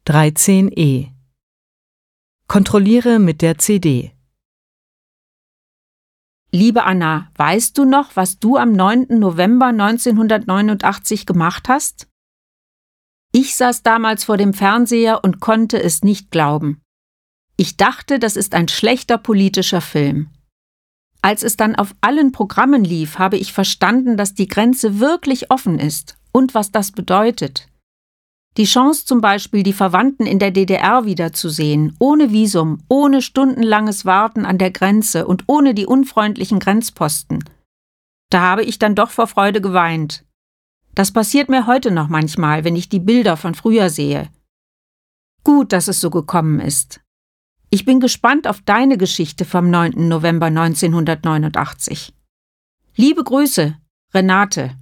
13e. Kontrolliere mit der CD. Liebe Anna, weißt du noch, was du am 9. November 1989 gemacht hast? Ich saß damals vor dem Fernseher und konnte es nicht glauben. Ich dachte, das ist ein schlechter politischer Film. Als es dann auf allen Programmen lief, habe ich verstanden, dass die Grenze wirklich offen ist und was das bedeutet. Die Chance zum Beispiel, die Verwandten in der DDR wiederzusehen, ohne Visum, ohne stundenlanges Warten an der Grenze und ohne die unfreundlichen Grenzposten. Da habe ich dann doch vor Freude geweint. Das passiert mir heute noch manchmal, wenn ich die Bilder von früher sehe. Gut, dass es so gekommen ist. Ich bin gespannt auf deine Geschichte vom 9. November 1989. Liebe Grüße, Renate.